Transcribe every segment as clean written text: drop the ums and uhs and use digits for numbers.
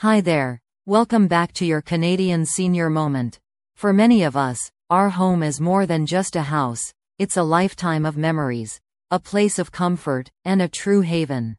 Hi there. Welcome back to your Canadian Senior Moment. For many of us, our home is more than just a house, it's a lifetime of memories, a place of comfort, and a true haven.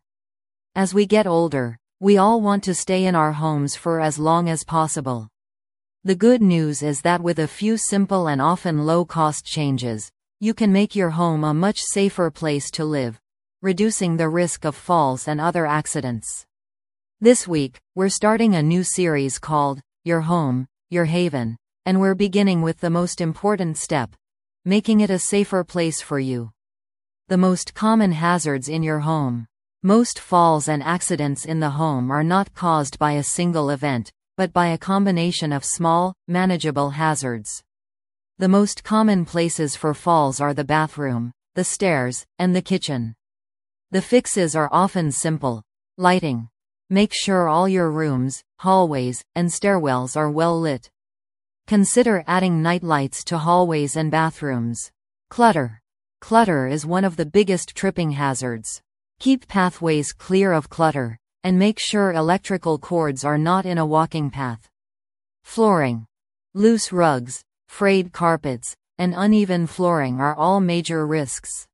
As we get older, we all want to stay in our homes for as long as possible. The good news is that with a few simple and often low-cost changes, you can make your home a much safer place to live, reducing the risk of falls and other accidents. This week, we're starting a new series called Your Home, Your Haven, and we're beginning with the most important step, making it a safer place for you. The most common hazards in your home. Most falls and accidents in the home are not caused by a single event, but by a combination of small, manageable hazards. The most common places for falls are the bathroom, the stairs, and the kitchen. The fixes are often simple. Lighting. Make sure all your rooms, hallways, and stairwells are well lit. Consider adding night lights to hallways and bathrooms. Clutter. Clutter is one of the biggest tripping hazards. Keep pathways clear of clutter, and make sure electrical cords are not in a walking path. Flooring. Loose rugs, frayed carpets, and uneven flooring are all major risks.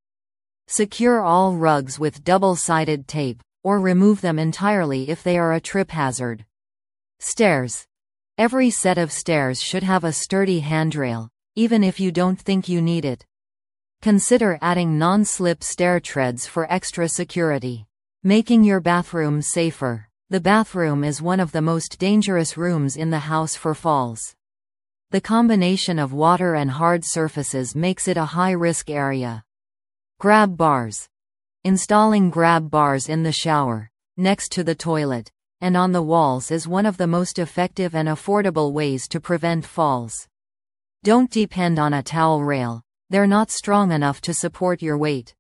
Secure all rugs with double-sided tape, or remove them entirely if they are a trip hazard. Stairs. Every set of stairs should have a sturdy handrail, even if you don't think you need it. Consider adding non-slip stair treads for extra security. Making your bathroom safer. The bathroom is one of the most dangerous rooms in the house for falls. The combination of water and hard surfaces makes it a high-risk area. Grab bars. Installing grab bars in the shower, next to the toilet, and on the walls is one of the most effective and affordable ways to prevent falls. Don't depend on a towel rail, they're not strong enough to support your weight.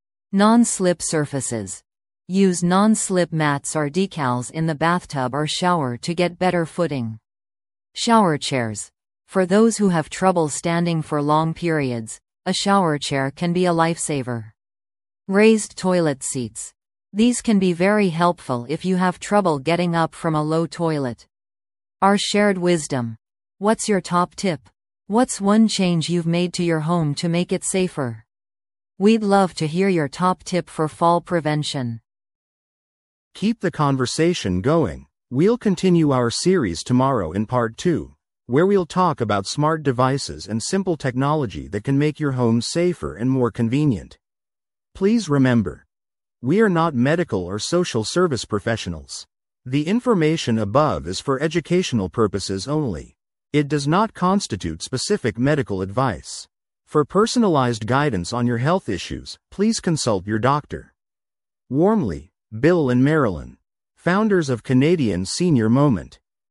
Non-slip surfaces. Use non-slip mats or decals in the bathtub or shower to get better footing. Shower chairs. For those who have trouble standing for long periods, a shower chair can be a lifesaver. Raised toilet seats. These can be very helpful if you have trouble getting up from a low toilet. Our shared wisdom. What's your top tip? What's one change you've made to your home to make it safer? We'd love to hear your top tip for fall prevention. Keep the conversation going. We'll continue our series tomorrow in part 2, where we'll talk about smart devices and simple technology that can make your home safer and more convenient. Please remember, we are not medical or social service professionals. The information above is for educational purposes only. It does not constitute specific medical advice. For personalized guidance on your health issues, please consult your doctor. Warmly, Bill and Marilyn, founders of Canadian Senior Moment.